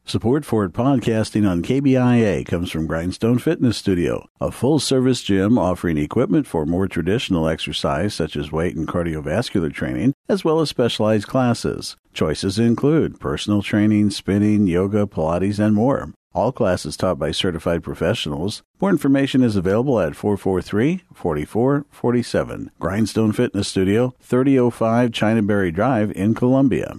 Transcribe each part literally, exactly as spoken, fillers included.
Support for podcasting on K B I A comes from Grindstone Fitness Studio, a full-service gym offering equipment for more traditional exercise such as weight and cardiovascular training, as well as specialized classes. Choices include personal training, spinning, yoga, Pilates, and more. All classes taught by certified professionals. More information is available at four four three, four four four seven. Grindstone Fitness Studio, thirty oh five Chinaberry Drive in Columbia.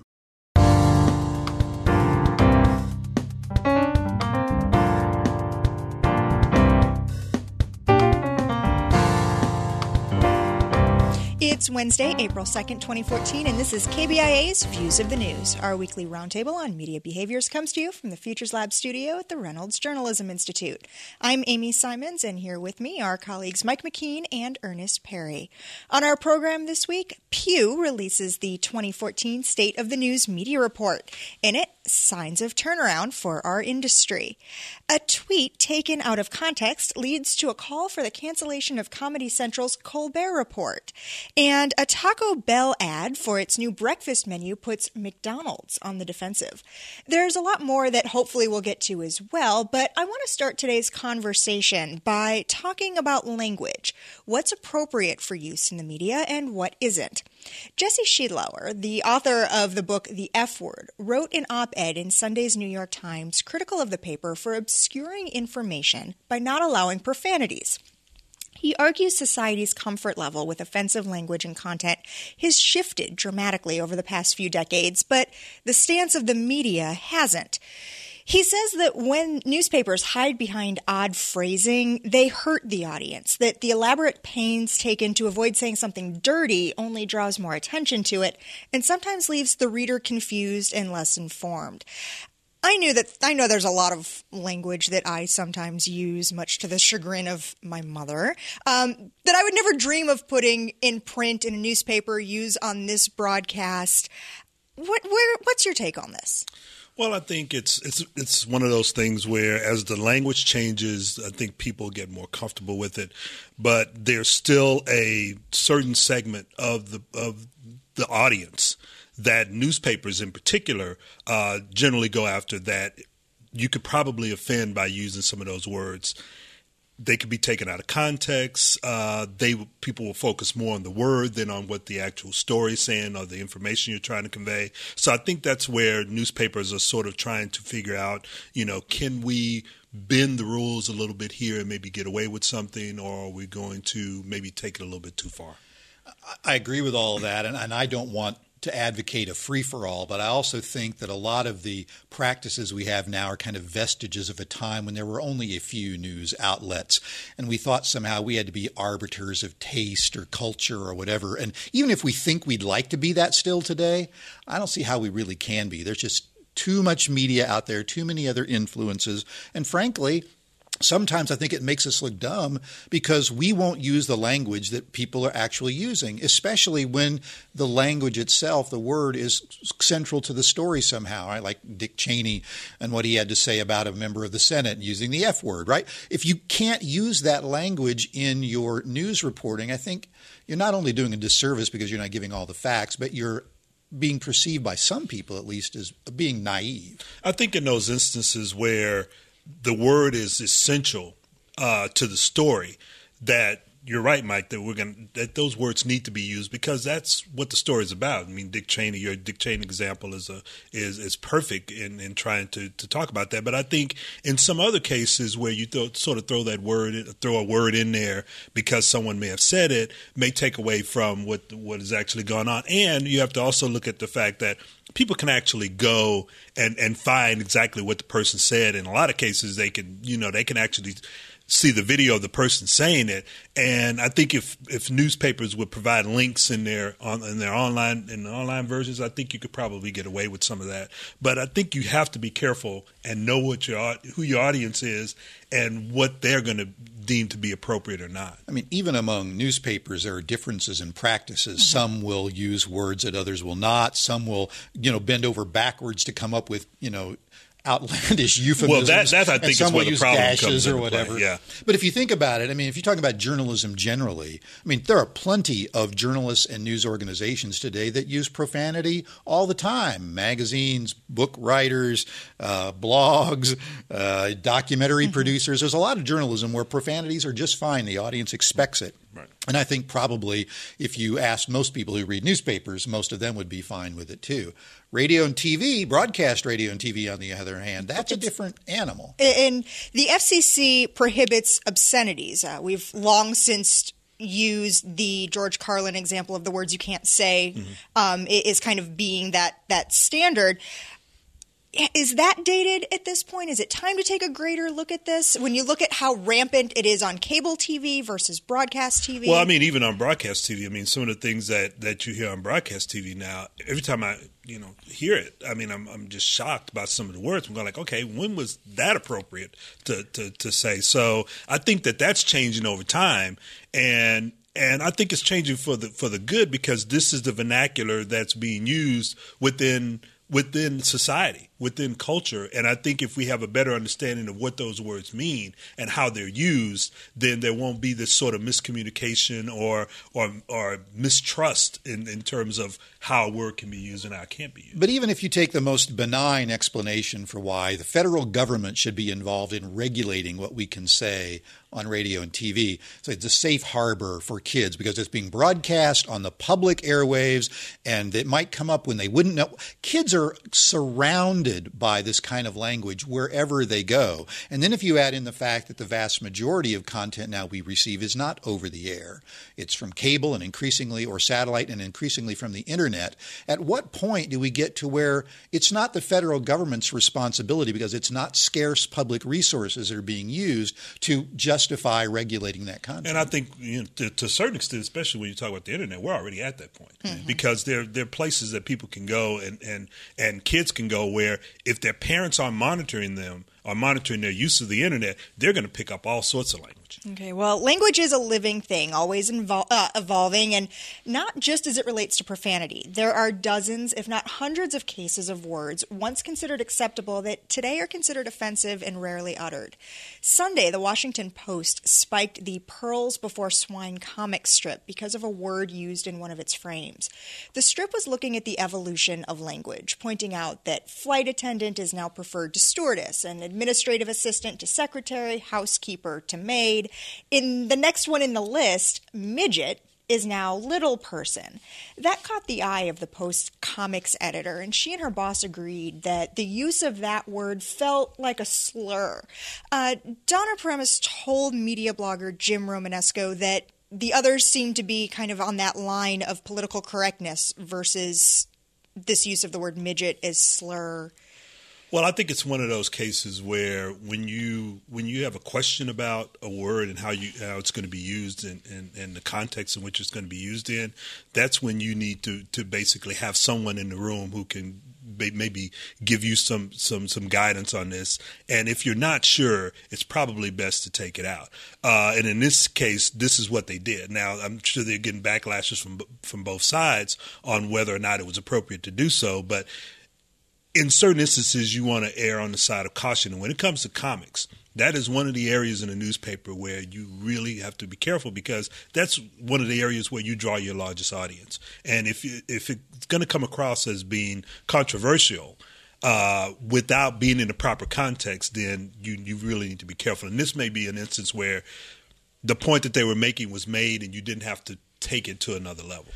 It's Wednesday, April second, twenty fourteen, and this is K B I A's Views of the News. Our weekly roundtable on media behaviors comes to you from the Futures Lab studio at the Reynolds Journalism Institute. I'm Amy Simons, and here with me are colleagues Mike McKean and Ernest Perry. On our program this week, Pew releases the twenty fourteen State of the News Media Report. In it, signs of turnaround for our industry. A tweet taken out of context leads to a call for the cancellation of Comedy Central's Colbert Report. And a Taco Bell ad for its new breakfast menu puts McDonald's on the defensive. There's a lot more that hopefully we'll get to as well, but I want to start today's conversation by talking about language. What's appropriate for use in the media and what isn't? Jesse Schiedlauer, the author of the book The F Word, wrote an op-ed in Sunday's New York Times critical of the paper for obscuring information by not allowing profanities. He argues society's comfort level with offensive language and content has shifted dramatically over the past few decades, but the stance of the media hasn't. He says that when newspapers hide behind odd phrasing, they hurt the audience, that the elaborate pains taken to avoid saying something dirty only draws more attention to it, and sometimes leaves the reader confused and less informed. I knew that I know there's a lot of language that I sometimes use, much to the chagrin of my mother, um, that I would never dream of putting in print in a newspaper, use on this broadcast. What, where, what's your take on this? Well, I think it's it's it's one of those things where as the language changes, I think people get more comfortable with it, but there's still a certain segment of the of the audience that newspapers in particular uh, generally go after, that you could probably offend by using some of those words. They could be taken out of context. Uh, they people will focus more on the word than on what the actual story is saying or the information you're trying to convey. So I think that's where newspapers are sort of trying to figure out, you know, can we bend the rules a little bit here and maybe get away with something, or are we going to maybe take it a little bit too far? I agree with all of that, and, and I don't want to advocate a free-for-all, but I also think that a lot of the practices we have now are kind of vestiges of a time when there were only a few news outlets, and we thought somehow we had to be arbiters of taste or culture or whatever. And even if we think we'd like to be that still today, I don't see how we really can be. There's just too much media out there, too many other influences, and frankly, sometimes I think it makes us look dumb because we won't use the language that people are actually using, especially when the language itself, the word, is central to the story somehow, right? Like Dick Cheney and what he had to say about a member of the Senate using the F word, right? If you can't use that language in your news reporting, I think you're not only doing a disservice because you're not giving all the facts, but you're being perceived by some people at least as being naive. I think in those instances where the word is essential uh, to the story, that you're right, Mike, that we're going that those words need to be used because that's what the story is about. I mean, Dick Cheney, your Dick Cheney example is a is is perfect in, in trying to, to talk about that. But I think in some other cases where you throw, sort of throw that word, throw a word in there because someone may have said it, may take away from what what is actually going on. And you have to also look at the fact that people can actually go and, and find exactly what the person said. In a lot of cases, they can, you know, they can actually see the video of the person saying it. And I think if, if newspapers would provide links in their on in their online in the online versions, I think you could probably get away with some of that. But I think you have to be careful and know what your who your audience is and what they're going to deem to be appropriate or not. I mean, even among newspapers, there are differences in practices. Mm-hmm. Some will use words that others will not. Some will, you know, bend over backwards to come up with, you know, outlandish euphemisms. Well, that, that I think is some where will the use problem dashes comes or into whatever. play. Yeah. But if you think about it, I mean, if you're talking about journalism generally, I mean, there are plenty of journalists and news organizations today that use profanity all the time. Magazines, book writers, uh, blogs, uh, documentary mm-hmm. producers. There's a lot of journalism where profanities are just fine. The audience expects it. Right. And I think probably if you asked most people who read newspapers, most of them would be fine with it too. Radio and T V, broadcast radio and T V, on the other hand, that's a different animal. And the F C C prohibits obscenities. Uh, we've long since used the George Carlin example of the words you can't say mm-hmm. um, is kind of being that that standard. Is that dated at this point? Is it time to take a greater look at this? When you look at how rampant it is on cable T V versus broadcast T V? Well, I mean, even on broadcast T V, I mean, some of the things that, that you hear on broadcast T V now, every time I, you know, hear it, I mean, I'm I'm just shocked about some of the words. I'm going like, okay, when was that appropriate to, to, to say? So I think that that's changing over time. And And I think it's changing for the for the good, because this is the vernacular that's being used within within society, within culture. And I think if we have a better understanding of what those words mean and how they're used, then there won't be this sort of miscommunication or or, or mistrust in, in terms of how a word can be used and how it can't be used. But even if you take the most benign explanation for why the federal government should be involved in regulating what we can say on radio and T V, so it's a safe harbor for kids because it's being broadcast on the public airwaves, and it might come up when they wouldn't know. Kids are surrounded by this kind of language wherever they go. And then if you add in the fact that the vast majority of content now we receive is not over the air, it's from cable and increasingly, or satellite and increasingly from the internet, at what point do we get to where it's not the federal government's responsibility, because it's not scarce public resources that are being used to justify regulating that content? And I think, you know, to, to a certain extent, especially when you talk about the internet, we're already at that point mm-hmm. because there there are places that people can go and, and and kids can go where if their parents aren't monitoring them or monitoring their use of the internet, they're going to pick up all sorts of language. Okay, well, language is a living thing, always invol- uh, evolving, and not just as it relates to profanity. There are dozens, if not hundreds, of cases of words once considered acceptable that today are considered offensive and rarely uttered. Sunday, the Washington Post spiked the Pearls Before Swine comic strip because of a word used in one of its frames. The strip was looking at the evolution of language, pointing out that flight attendant is now preferred to stewardess, and administrative assistant to secretary, housekeeper to maid. In the next one in the list, midget is now little person. That caught the eye of the Post comics editor, and she and her boss agreed that the use of that word felt like a slur. Uh, Donna Paramus told media blogger Jim Romanesco that the others seemed to be kind of on that line of political correctness versus this use of the word midget as slur. Well, I think it's one of those cases where when you when you have a question about a word and how you how it's going to be used and, and, and the context in which it's going to be used in, that's when you need to, to basically have someone in the room who can maybe give you some, some, some guidance on this. And if you're not sure, it's probably best to take it out. Uh, and in this case, this is what they did. Now, I'm sure they're getting backlashes from from both sides on whether or not it was appropriate to do so, but in certain instances, you want to err on the side of caution. And when it comes to comics, that is one of the areas in a newspaper where you really have to be careful, because that's one of the areas where you draw your largest audience. And if you, if it's going to come across as being controversial uh, without being in the proper context, then you, you really need to be careful. And this may be an instance where the point that they were making was made and you didn't have to take it to another level.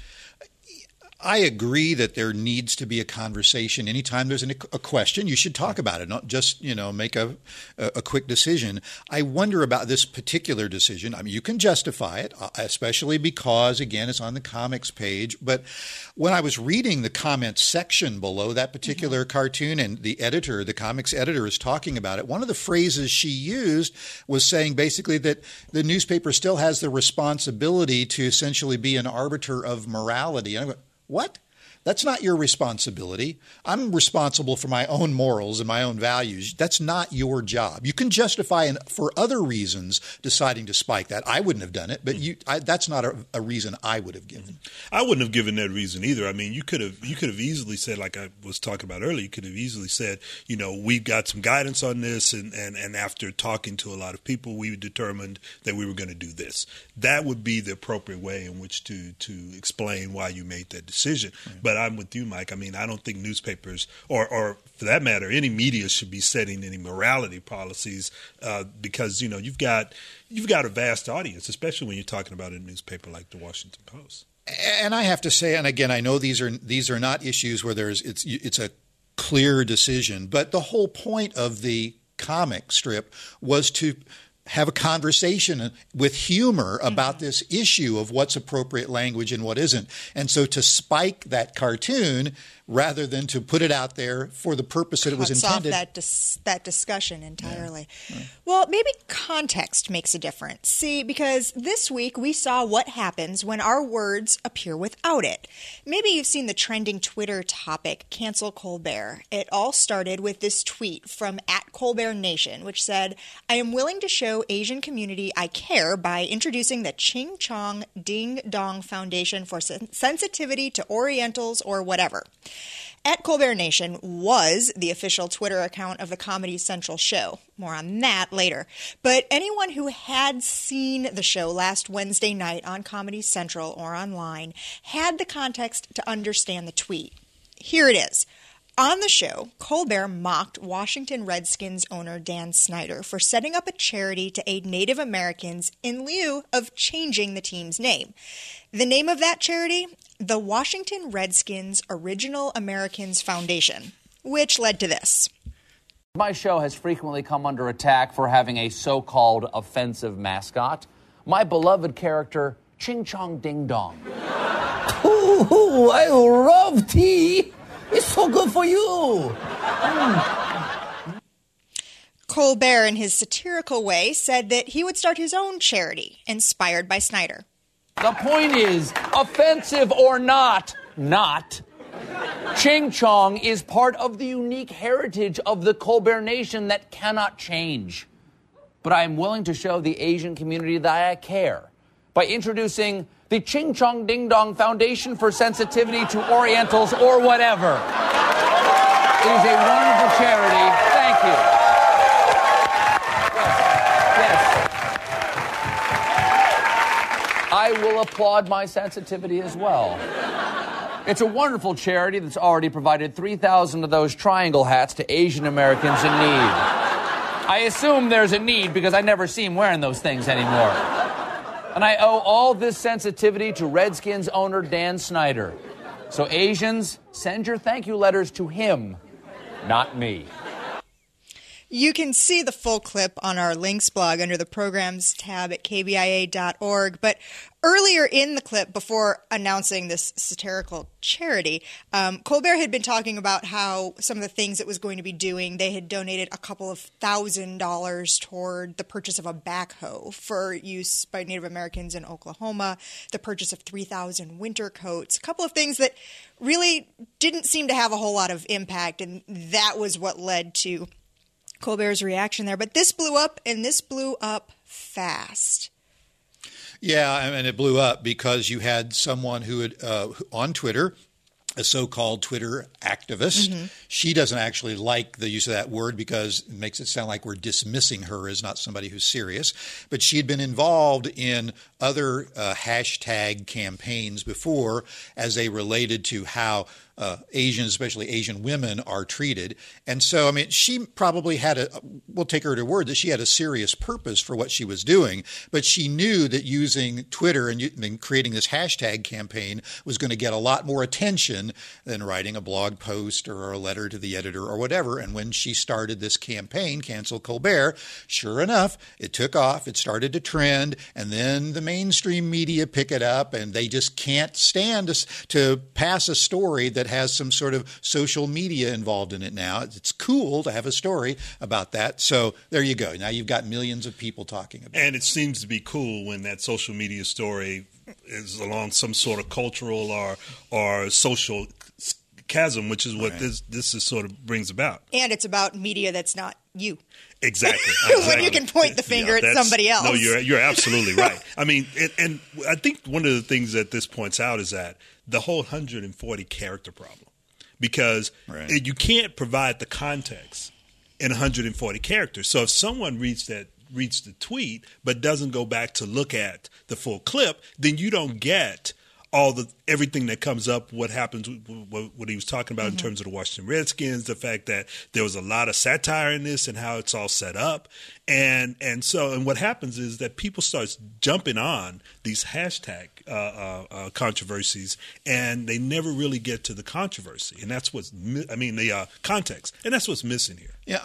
I agree that there needs to be a conversation. Anytime there's an, a question, you should talk about it, not just, you know, make a, a quick decision. I wonder about this particular decision. I mean, you can justify it, especially because, again, it's on the comics page. But when I was reading the comments section below that particular mm-hmm. cartoon, and the editor, the comics editor, is talking about it, one of the phrases she used was saying basically that the newspaper still has the responsibility to essentially be an arbiter of morality. And I went, what? That's not your responsibility. I'm responsible for my own morals and my own values. That's not your job. You can justify an, for other reasons deciding to spike that. I wouldn't have done it, but you, I, that's not a, a reason I would have given. I wouldn't have given that reason either. I mean, you could have you could have easily said, like I was talking about earlier, you could have easily said, you know, we've got some guidance on this, and, and, and after talking to a lot of people, we determined that we were going to do this. That would be the appropriate way in which to to explain why you made that decision. Right. But I'm with you, Mike. I mean, I don't think newspapers, or, or for that matter, any media should be setting any morality policies uh, because, you know, you've got you've got a vast audience, especially when you're talking about a newspaper like the Washington Post. And I have to say, and again, I know these are these are not issues where there's it's it's a clear decision, but the whole point of the comic strip was to have a conversation with humor about mm-hmm. this issue of what's appropriate language and what isn't. And so to spike that cartoon rather than to put it out there for the purpose that it was intended. Off that dis- that discussion entirely. Yeah. Yeah. Well, maybe context makes a difference. See, because this week we saw what happens when our words appear without it. Maybe you've seen the trending Twitter topic, Cancel Colbert. It all started with this tweet from at Colbert Nation, which said, "I am willing to show Asian community I care by introducing the Ching Chong Ding Dong Foundation for Sen- Sensitivity to Orientals or whatever." At Colbert Nation was the official Twitter account of the Comedy Central show. More on that later. But anyone who had seen the show last Wednesday night on Comedy Central or online had the context to understand the tweet. Here it is. On the show, Colbert mocked Washington Redskins owner Dan Snyder for setting up a charity to aid Native Americans in lieu of changing the team's name. The name of that charity? The Washington Redskins Original Americans Foundation, which led to this. My show has frequently come under attack for having a so-called offensive mascot. My beloved character, Ching Chong Ding Dong. Ooh, I love tea. It's so good for you. Mm. Colbert, in his satirical way, said that he would start his own charity, inspired by Snyder. The point is, offensive or not, not, Ching Chong is part of the unique heritage of the Colbert Nation that cannot change. But I am willing to show the Asian community that I care by introducing the Ching Chong Ding Dong Foundation for Sensitivity to Orientals or whatever. It is a wonderful charity. Thank you. Yes. Yes. I will applaud my sensitivity as well. It's a wonderful charity that's already provided three thousand of those triangle hats to Asian Americans in need. I assume there's a need because I never see him wearing those things anymore. And I owe all this sensitivity to Redskins owner Dan Snyder. So Asians, send your thank you letters to him, not me. You can see the full clip on our links blog under the programs tab at k b i a dot org. But earlier in the clip, before announcing this satirical charity, um, Colbert had been talking about how some of the things it was going to be doing, they had donated a couple of thousand dollars toward the purchase of a backhoe for use by Native Americans in Oklahoma, the purchase of three thousand winter coats, a couple of things that really didn't seem to have a whole lot of impact, and that was what led to Colbert's reaction there. But this blew up, and this blew up fast. Yeah, and it blew up because you had someone who had uh, on Twitter, a so-called Twitter activist. Mm-hmm. She doesn't actually like the use of that word because it makes it sound like we're dismissing her as not somebody who's serious. But she had been involved in other uh, hashtag campaigns before as they related to how Uh, Asians, especially Asian women, are treated. And so, I mean, she probably had a, we'll take her at her word, that she had a serious purpose for what she was doing, but she knew that using Twitter and, and creating this hashtag campaign was going to get a lot more attention than writing a blog post or a letter to the editor or whatever. And when she started this campaign, Cancel Colbert, sure enough, it took off, it started to trend, and then the mainstream media pick it up, and they just can't stand to, to pass a story that has some sort of social media involved in it now. It's cool to have a story about that. So there you go. Now you've got millions of people talking about it. And it seems to be cool when that social media story is along some sort of cultural or or social chasm, which is what right. this this is sort of brings about. And it's about media that's not you. Exactly. exactly. When you can point the finger yeah, at somebody else. No, you're you're absolutely right. I mean, and, and I think one of the things that this points out is that the whole one hundred forty character problem, because right. it, you can't provide the context in one hundred forty characters. So if someone reads that reads the tweet but doesn't go back to look at the full clip, then you don't get all the everything that comes up, what happens, what, what he was talking about mm-hmm. in terms of the Washington Redskins, the fact that there was a lot of satire in this and how it's all set up. And and so and what happens is that people start jumping on these hashtag uh, uh, uh, controversies, and they never really get to the controversy. And that's what's, I mean, the uh, context. And that's what's missing here. Yeah.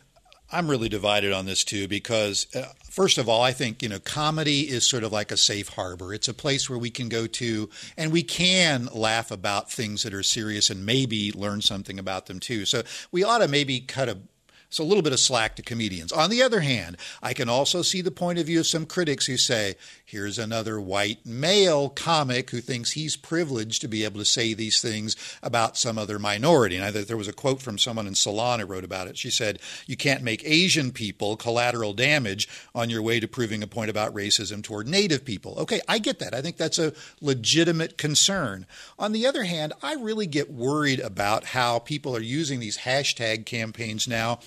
I'm really divided on this, too, because, uh, first of all, I think, you know, comedy is sort of like a safe harbor. It's a place where we can go to and we can laugh about things that are serious and maybe learn something about them, too. So we ought to maybe cut a So a little bit of slack to comedians. On the other hand, I can also see the point of view of some critics who say, here's another white male comic who thinks he's privileged to be able to say these things about some other minority. And I think there was a quote from someone in Salon who wrote about it. She said, you can't make Asian people collateral damage on your way to proving a point about racism toward Native people. Okay, I get that. I think that's a legitimate concern. On the other hand, I really get worried about how people are using these hashtag campaigns now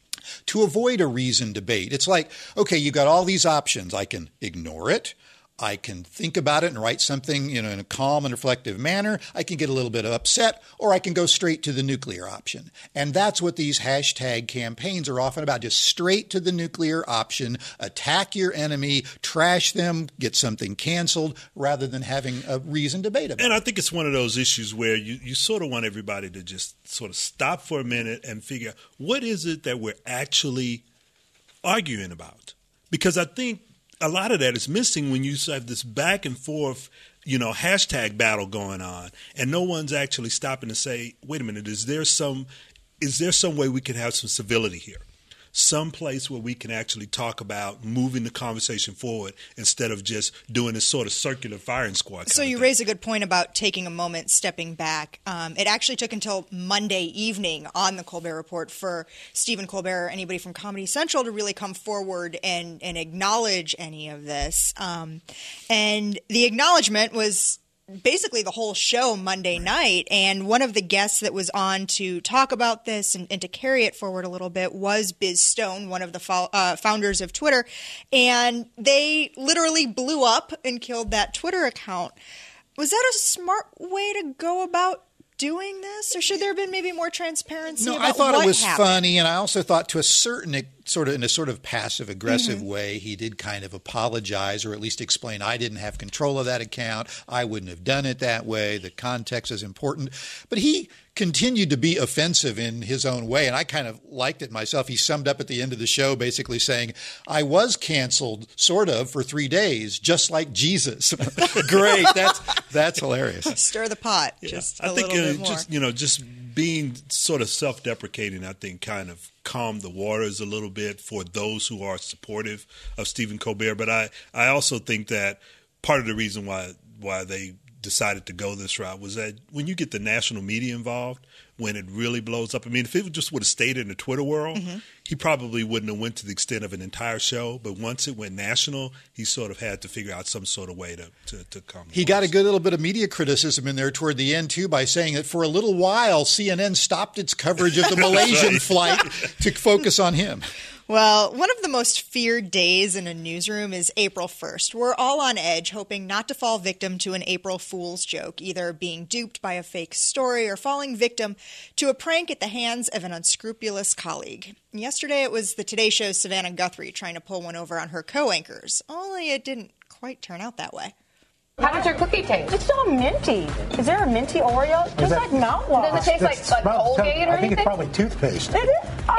to avoid a reasoned debate. It's like, okay, you've got all these options. I can ignore it. I can think about it and write something, you know, in a calm and reflective manner. I can get a little bit upset, or I can go straight to the nuclear option. And that's what these hashtag campaigns are often about, just straight to the nuclear option, attack your enemy, trash them, get something canceled, rather than having a reasoned debate about it. And I think it's one of those issues where you, you sort of want everybody to just sort of stop for a minute and figure out what is it that we're actually arguing about. Because I think a lot of that is missing when you have this back and forth, you know, hashtag battle going on, and no one's actually stopping to say, wait a minute, is there some is there some way we can have some civility here? Some place where we can actually talk about moving the conversation forward instead of just doing this sort of circular firing squad. So you raise a good point about taking a moment, stepping back. Um, it actually took until Monday evening on the Colbert Report for Stephen Colbert or anybody from Comedy Central to really come forward and, and acknowledge any of this. Um, and the acknowledgement was basically the whole show Monday night. And one of the guests that was on to talk about this and, and to carry it forward a little bit was Biz Stone, one of the fo- uh, founders of Twitter. And they literally blew up and killed that Twitter account. Was that a smart way to go about doing this? Or should there have been maybe more transparency no, about I thought what it was happened? funny, and I also thought to a certain sort of in a sort of passive-aggressive Mm-hmm. way, he did kind of apologize or at least explain, I didn't have control of that account. I wouldn't have done it that way. The context is important. But he continued to be offensive in his own way, and I kind of liked it myself. He summed up at the end of the show basically saying, I was canceled, sort of, for three days, just like Jesus. Great. That's that's hilarious. Stir the pot Yeah. just I a think little uh, bit more. just you know just being sort of self-deprecating, I think, kind of calmed the waters a little bit for those who are supportive of Stephen Colbert. But I, I also think that part of the reason why why they decided to go this route was that when you get the national media involved, when it really blows up. I mean, if it just would have stayed in the Twitter world, mm-hmm. he probably wouldn't have went to the extent of an entire show. But once it went national, he sort of had to figure out some sort of way to, to, to come. He got a good little bit of media criticism in there toward the end, too, by saying that for a little while, C N N stopped its coverage of the Malaysian flight to focus on him. Well, one of the most feared days in a newsroom is April first. We're all on edge, hoping not to fall victim to an April Fool's joke, either being duped by a fake story or falling victim to a prank at the hands of an unscrupulous colleague. Yesterday, it was the Today Show's Savannah Guthrie trying to pull one over on her co-anchors, only it didn't quite turn out that way. How does your cookie taste? It's all minty. Is there a minty Oreo? It tastes like mouthwash. Does it taste like, like Colgate or I think anything? it's probably toothpaste. Is it? Oh,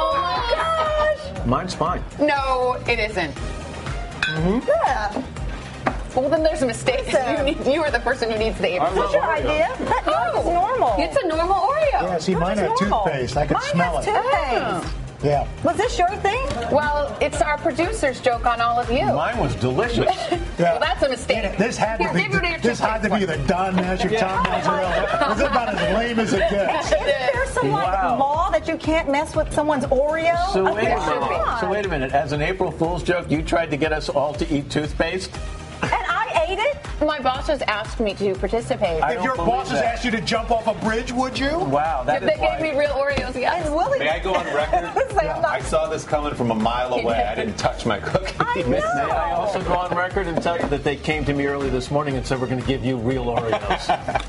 my gosh! Mine's fine. No, it isn't. Mm-hmm. Yeah. Well, then there's a mistake. You, need, you are the person who needs the April. What's your idea? That Oh, is normal. It's a normal Oreo. Yeah, see, No, mine it's had normal. toothpaste. I could Mine smell has it. toothpaste. Yeah. Was this your thing? Well, it's our producer's joke on all of you. Mine was delicious. Yeah. Well, that's a mistake. This had to Here, be, give it to your this had to be the Don Masher Tom Mazzarella. Was about as lame as it gets. Is there some like Wow. law that you can't mess with someone's Oreo? So I wait mean, a come minute. on. So wait a minute. As an April Fool's joke, you tried to get us all to eat toothpaste? And I ate it? My boss has asked me to participate. I If don't your believe bosses that. asked you to jump off a bridge, would you? Wow, that they is gave like... me real Oreos, yes. And Willie. May I go on record? Say I'm not- I saw this coming from a mile away. I didn't touch my cookie. I May know. I also go on record and tell you that they came to me early this morning and said we're going to give you real Oreos.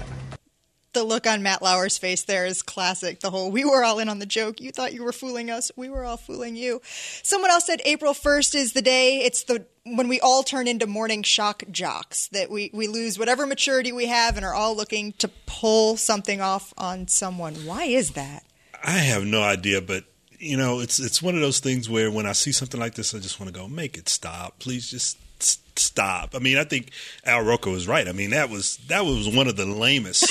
The look on Matt Lauer's face there is classic. The whole, we were all in on the joke. You thought you were fooling us. We were all fooling you. Someone else said April first is the day. It's the when we all turn into morning shock jocks, that we, we lose whatever maturity we have and are all looking to pull something off on someone. Why is that? I have no idea, but you know, it's it's one of those things where when I see something like this, I just want to go, make it stop, please, just s- stop. I mean, I think Al Roker was right. I mean, that was that was one of the lamest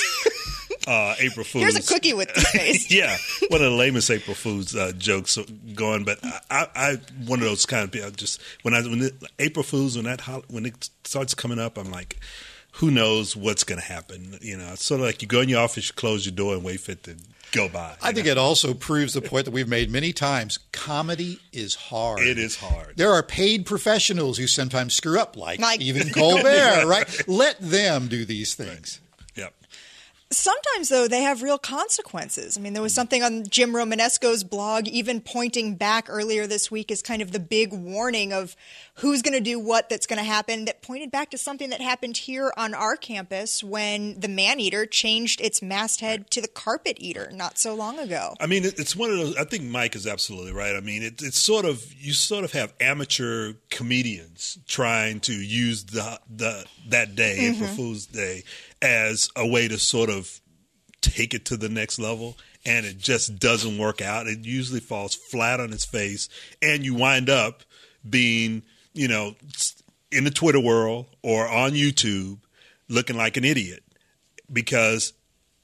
uh, April Fools. Here's a cookie with toothpaste. Yeah, one of the lamest April Fools uh, jokes going. But I, I, I, one of those kind of people. Just when I when it, April Fools when that hol- when it starts coming up, I'm like, who knows what's going to happen? You know, it's sort of like you go in your office, you close your door, and wait for it to go by. I think know? it also proves the point that we've made many times. Comedy is hard. It is hard. There are paid professionals who sometimes screw up, like, Like- even Colbert, right? Let them do these things. Yep. Sometimes, though, they have real consequences. I mean, there was something on Jim Romanesco's blog even pointing back earlier this week as kind of the big warning of who's going to do what that's going to happen, that pointed back to something that happened here on our campus when the Maneater changed its masthead to the Carpet Eater not so long ago. I mean, it- it's one of those. I think Mike is absolutely right. I mean, it, it's sort of you sort of have amateur comedians trying to use the the that day, Mm-hmm. April Fool's Day, as a way to sort of take it to the next level, and it just doesn't work out. It usually falls flat on its face, and you wind up being, you know, in the Twitter world or on YouTube looking like an idiot because,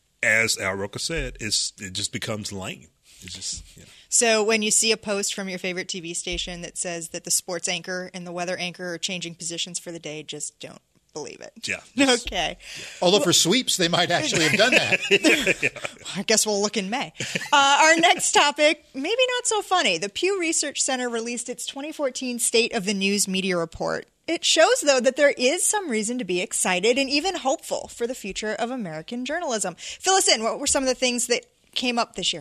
as Al Roker said, it's it just becomes lame. It's just, you know. So when you see a post from your favorite T V station that says that the sports anchor and the weather anchor are changing positions for the day, just don't believe it. Yeah. Okay. Although for sweeps, they might actually have done that. I guess we'll look in May. Uh, our next topic, maybe not so funny. The Pew Research Center released its twenty fourteen State of the News Media Report. It shows, though, that there is some reason to be excited and even hopeful for the future of American journalism. Fill us in. What were some of the things that came up this year?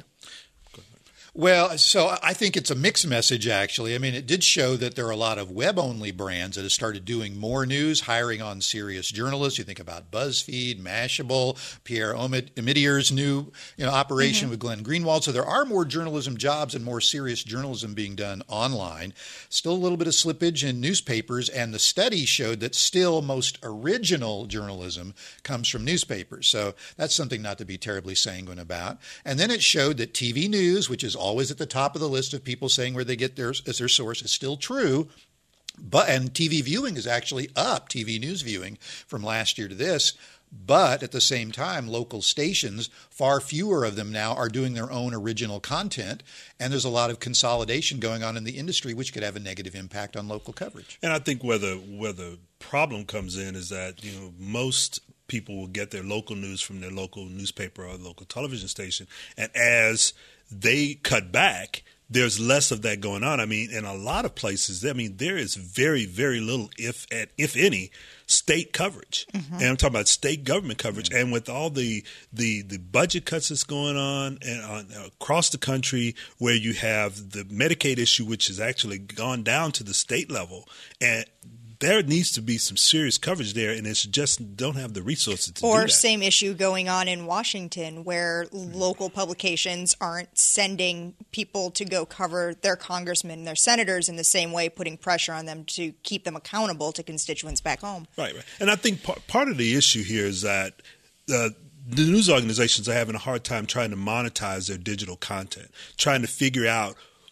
Well, so I think it's a mixed message, actually. I mean, it did show that there are a lot of web-only brands that have started doing more news, hiring on serious journalists. You think about BuzzFeed, Mashable, Pierre Omidyar's new you know, operation mm-hmm. with Glenn Greenwald. So there are more journalism jobs and more serious journalism being done online. Still a little bit of slippage in newspapers, and the study showed that still most original journalism comes from newspapers. So that's something not to be terribly sanguine about. And then it showed that T V news, which is always at the top of the list of people saying where they get theirs as their source, is still true. But and T V viewing is actually up, T V news viewing from last year to this. But at the same time, local stations, far fewer of them now are doing their own original content. And there's a lot of consolidation going on in the industry, which could have a negative impact on local coverage. And I think where the, where the problem comes in is that, you know, most people will get their local news from their local newspaper or local television station. And as they cut back, there's less of that going on. I mean, in a lot of places, I mean, there is very, very little, if if any, state coverage. Mm-hmm. And I'm talking about state government coverage. Mm-hmm. And with all the, the, the budget cuts that's going on and on, across the country, where you have the Medicaid issue, which has actually gone down to the state level, and there needs to be some serious coverage there, and it's just don't have the resources to or do that. Or same issue going on in Washington, where local publications aren't sending people to go cover their congressmen, their senators in the same way, putting pressure on them to keep them accountable to constituents back home. Right, right. And I think part, part of the issue here is that uh, the news organizations are having a hard time trying to monetize their digital content, trying to figure out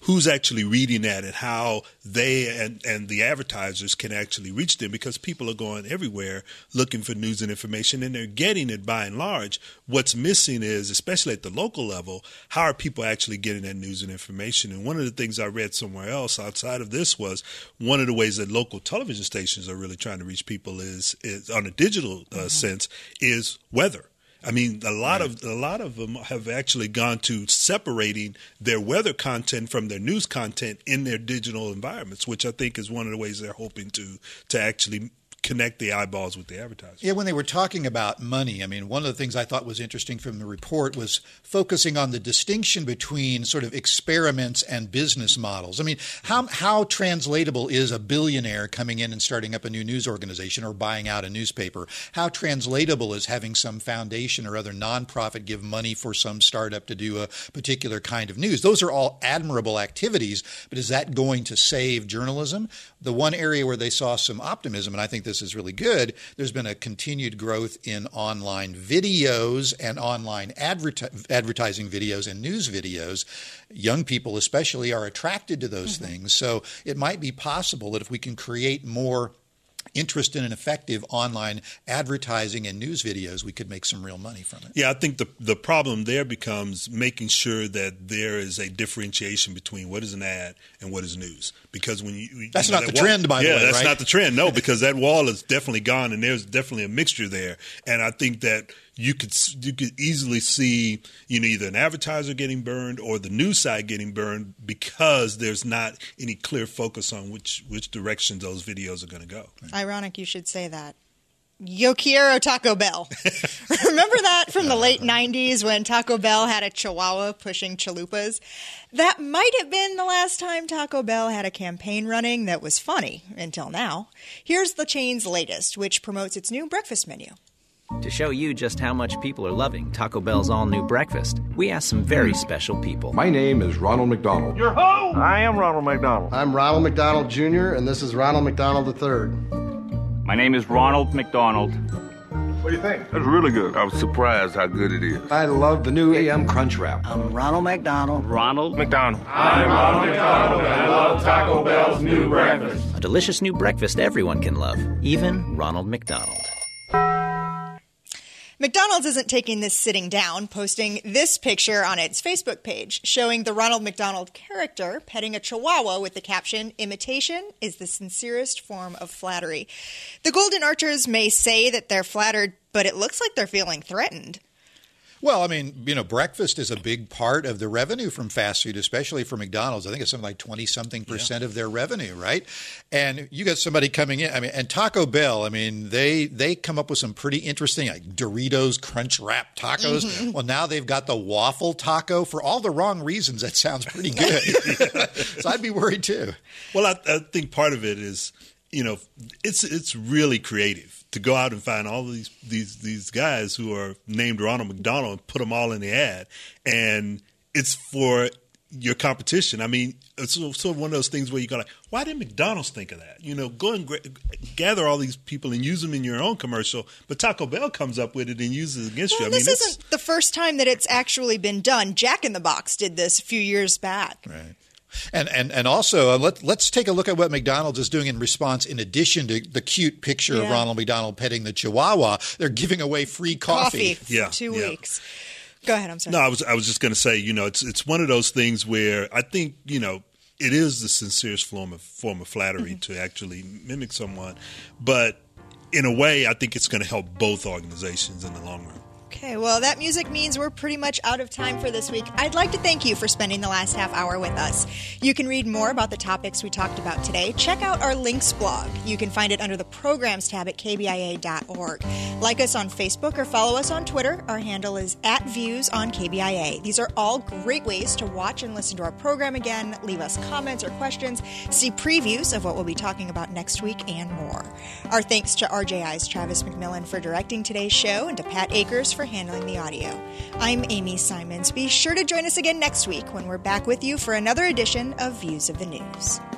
who's actually reading that and how they and, and the advertisers can actually reach them, because people are going everywhere looking for news and information, and they're getting it by and large. What's missing is, especially at the local level, how are people actually getting that news and information? And one of the things I read somewhere else outside of this was one of the ways that local television stations are really trying to reach people is, is on a digital uh, mm-hmm. sense, is weather. I mean, a lot right. of a lot of them have actually gone to separating their weather content from their news content in their digital environments, which I think is one of the ways they're hoping to to actually connect the eyeballs with the advertisers. Yeah, when they were talking about money, I mean, one of the things I thought was interesting from the report was focusing on the distinction between sort of experiments and business models. I mean, how how translatable is a billionaire coming in and starting up a new news organization or buying out a newspaper? How translatable is having some foundation or other nonprofit give money for some startup to do a particular kind of news? Those are all admirable activities, but is that going to save journalism? The one area where they saw some optimism, and I think this is really good, there's been a continued growth in online videos and online adverti- advertising videos and news videos. Young people especially are attracted to those mm-hmm. things. So it might be possible that if we can create more interest in and effective online advertising and news videos, we could make some real money from it. Yeah, I think the the problem there becomes making sure that there is a differentiation between what is an ad and what is news. Because when you that's you know, not that the wall, trend, by yeah, the way, that's right? not the trend. No, because that wall is definitely gone, and there's definitely a mixture there. And I think that you could you could easily see, you know, either an advertiser getting burned or the news side getting burned because there's not any clear focus on which which direction those videos are going to go. Ironic you should say that. Yo quiero Taco Bell. Remember that from the late nineties when Taco Bell had a chihuahua pushing chalupas? That might have been the last time Taco Bell had a campaign running that was funny until now. Here's the chain's latest, which promotes its new breakfast menu. To show you just how much people are loving Taco Bell's all-new breakfast, we asked some very special people. My name is Ronald McDonald. You're who? I am Ronald McDonald. I'm Ronald McDonald Junior, and this is Ronald McDonald the third. My name is Ronald McDonald. What do you think? That's really good. I was surprised how good it is. I love the new A M Crunch Wrap. I'm Ronald McDonald. Ronald McDonald. I'm Ronald McDonald, and I love Taco Bell's new breakfast. A delicious new breakfast everyone can love, even Ronald McDonald. McDonald's isn't taking this sitting down, posting this picture on its Facebook page, showing the Ronald McDonald character petting a chihuahua with the caption, "Imitation is the sincerest form of flattery." The Golden Archers may say that they're flattered, but it looks like they're feeling threatened. Well, I mean, you know, breakfast is a big part of the revenue from fast food, especially for McDonald's. I think it's something like twenty-something percent yeah. of their revenue, right? And you got somebody coming in. I mean, and Taco Bell, I mean, they they come up with some pretty interesting, like Doritos Crunch Wrap tacos. Mm-hmm. Well, now they've got the waffle taco for all the wrong reasons. That sounds pretty good. So I'd be worried too. Well, I, I think part of it is, you know, it's it's really creative to go out and find all these these these guys who are named Ronald McDonald and put them all in the ad, and it's for your competition. I mean, it's sort of one of those things where you go like, why did McDonald's think of that? You know, go and gra- gather all these people and use them in your own commercial, but Taco Bell comes up with it and uses it against well, you. I this mean, isn't the first time that it's actually been done. Jack in the Box did this a few years back. Right. And and and also, uh, let, let's take a look at what McDonald's is doing in response. In addition to the cute picture yeah. of Ronald McDonald petting the Chihuahua, they're giving away free coffee. Coffee yeah, for two yeah. weeks. Go ahead, I'm sorry. No, I was I was just going to say, you know, it's it's one of those things where I think, you know, it is the sincerest form of form of flattery mm-hmm. to actually mimic someone. But in a way, I think it's going to help both organizations in the long run. Okay, well, that music means we're pretty much out of time for this week. I'd like to thank you for spending the last half hour with us. You can read more about the topics we talked about today. Check out our links blog. You can find it under the Programs tab at k b i a dot org. Like us on Facebook or follow us on Twitter. Our handle is at Views on K B I A. These are all great ways to watch and listen to our program again, leave us comments or questions, see previews of what we'll be talking about next week, and more. Our thanks to R J I's Travis McMillan for directing today's show and to Pat Akers for handling the audio. I'm Amy Simons. Be sure to join us again next week when we're back with you for another edition of Views of the News.